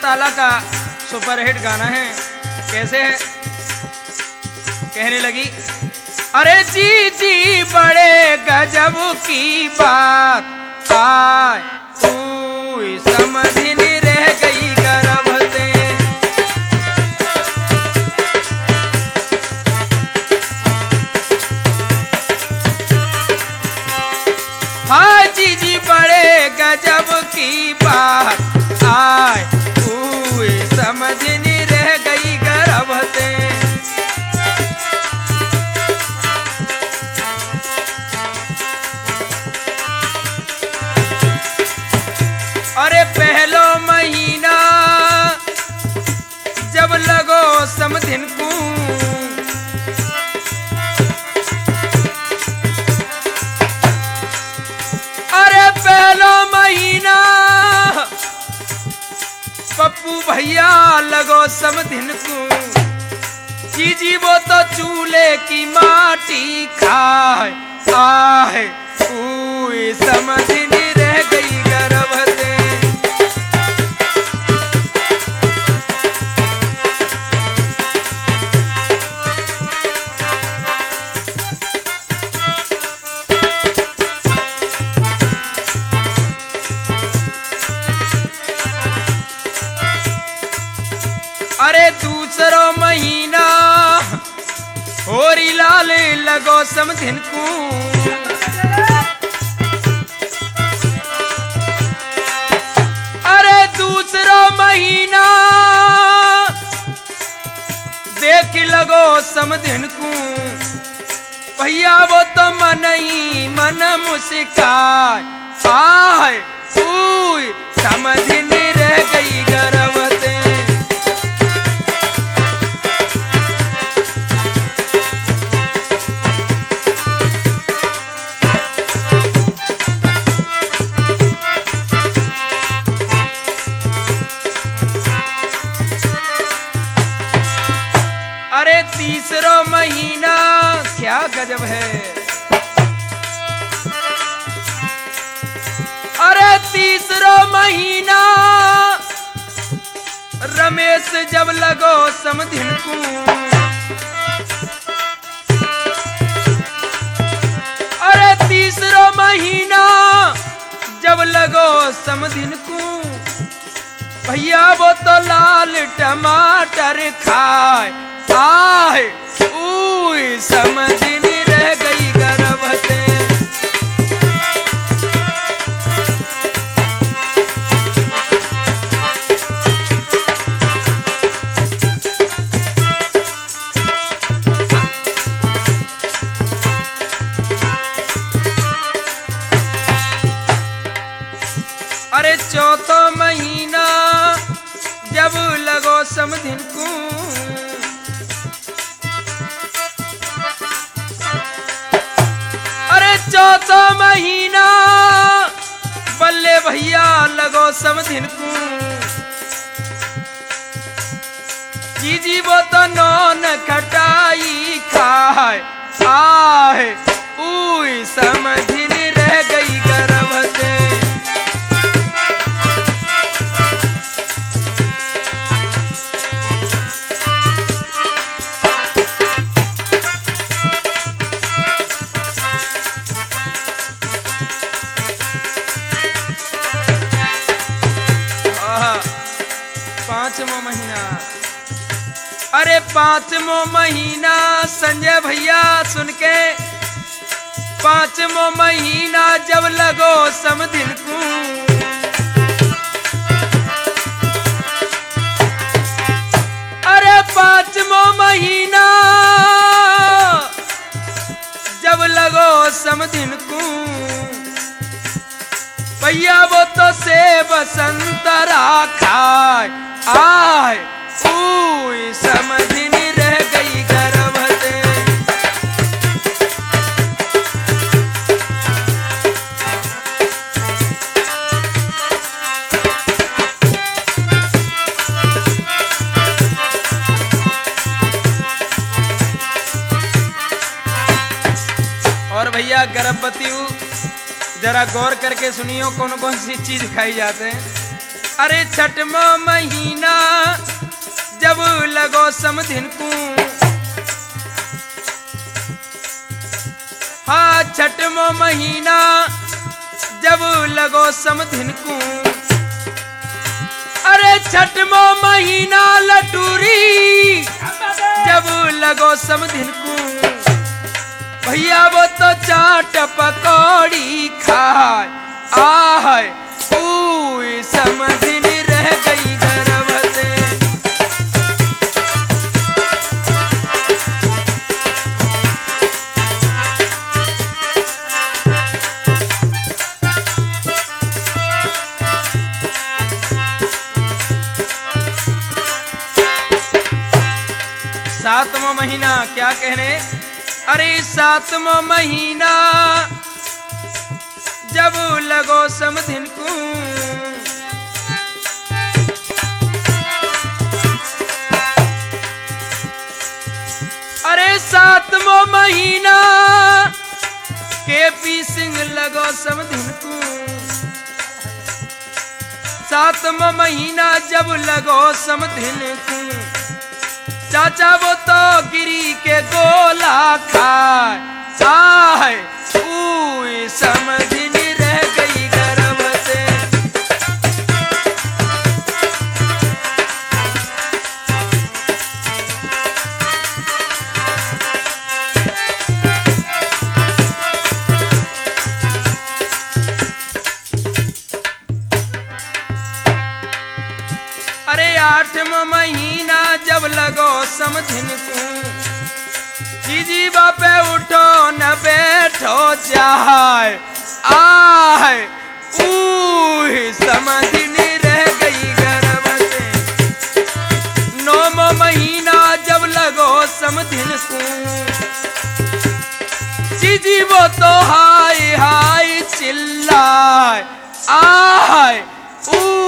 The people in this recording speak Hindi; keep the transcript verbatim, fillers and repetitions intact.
घोटाला का सुपरहिट गाना है। कैसे है? कहने लगी, अरे जी जी बड़े गजब की बात आय कोई समझ नहीं रह गई गर्भ से। हाँ जी जी बड़े गजब की बात आय कोई समझ नहीं रह गई गर्भ से। अरे पहलो महीना जब लगो समधिन को, अरे पहलो महीना पप्पू भैया लगो समधिन को। जी जी वो तो चूल्हे की माटी खाए आए कोई समझ नहीं रह गई गर्भ से। अरे दूसरो महीना होरी लाल लगो समधिन को। अरे दूसरो महीना देख लगो समधिन को। भैया वो तो मन ही मन मुस्काए आए कोई समझ नहीं रह गई गर्भ से। अरे तीसरो महीना क्या गजब है। अरे तीसरो महीना रमेश जब लगो समधिन को। अरे तीसरो महीना जब लगो समधिन को। भैया वो तो लाल टमाटर खाए आए कोई समझ नहीं रह गई गर्भ से। अरे चौथा महीना जब लगो समधिन को। अरे चौथा महीना बल्ले भैया लगो समधिन को। जी जी वो तो नौन खटाई खाए आए उई समझ नहीं रह गई गर्भ से। पांचवा महीना। अरे पांचवा महीना संजय भैया सुन के। पांचवा महीना जब लगो समधिन को। अरे पांचवा महीना जब लगो समधिन को। भैया वो तो सेब संतरा खाए आए कोई समझ नहीं रह गई गर्भ से। और भैया गर्भवती जरा गौर करके सुनियो कौन कौन सी चीज खाई जाते हैं। अरे छठवा महीना जब लगो समधिन को, हाँ छठवा महीना जब लगो समधिन को, अरे छठवा महीना लटूरी जब लगो समधिन को, भैया वो तो चाट पकौड़ी खाए आए ऊई समधिन रह गई गर्भ से। सातवां महीना क्या कहने, अरे सातवां महीना जब लगो समधिन को, अरे सातवां महीना के पी सिंह लगो समधिन को, सातवां महीना जब लगो समधिन को, चाचा वो तो गिरी के गोला खाए आए ऊई समधिन रह गई गर्भ से। अरे आठवां महीना जब लगो समधिन को, जीजी बापे उठो न बैठो जाए आए ऊई समधिन रह गई गर्भ से। नौवां महीना जब लगो समधिन को, जीजी वो तो हाय हाय चिल्लाए आए ऊ